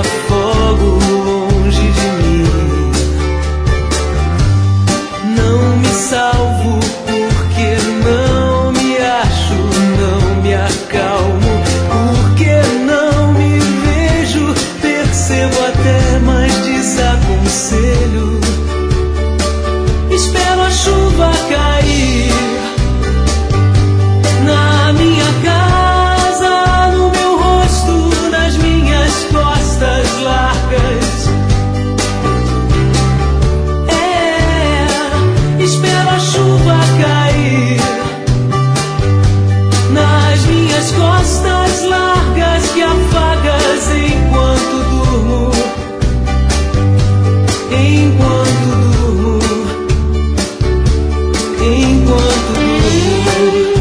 afogo longe de mim. Não me salvo porque não me acho, não me acalmo porque não me vejo, percebo até, mas desaconselho. Espero a chuva cair na minha casa, no meu rosto, nas minhas costas largas. Espero a chuva cair nas minhas costas largas que afagas enquanto durmo, enquanto durmo, enquanto durmo.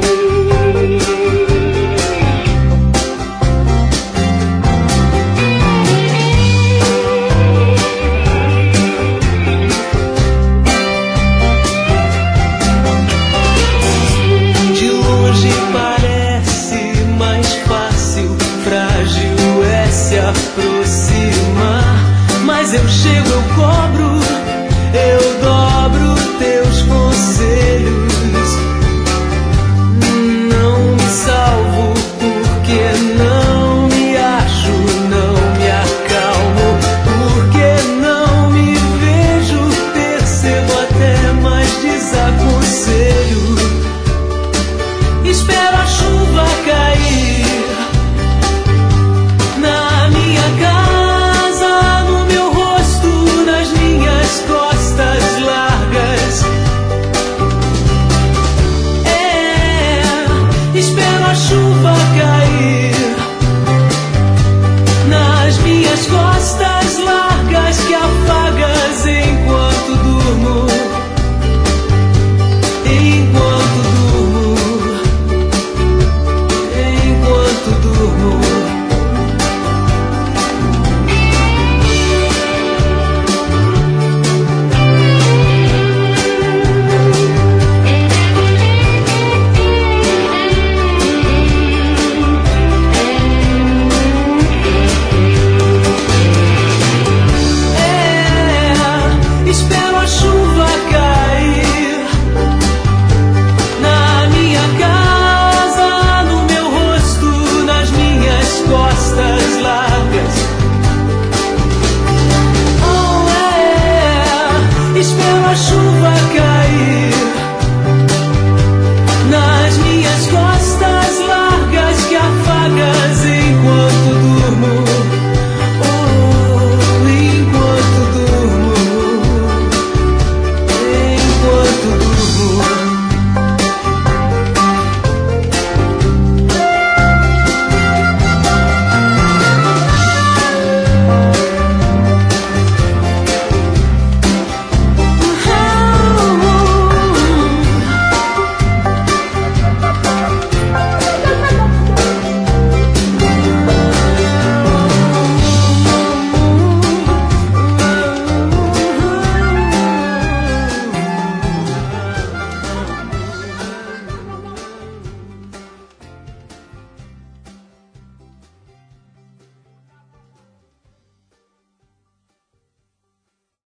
De longe parece mais fácil, frágil é se aproximar, mas eu chego, eu corro.